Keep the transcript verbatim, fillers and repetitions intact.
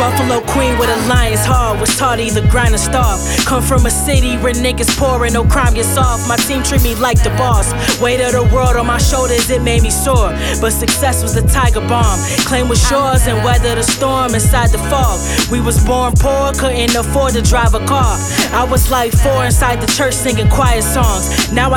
Buffalo queen with a lion's heart, was taught to either grind or starve. Come from a city where niggas poor and no crime gets soft. My team treat me like the boss. Weight of the world on my shoulders, it made me sore. But success was the tiger bomb. Claim was yours and weather the storm inside the fog. We was born poor, couldn't afford to drive a car. I was like four inside the church singing choir songs. Now I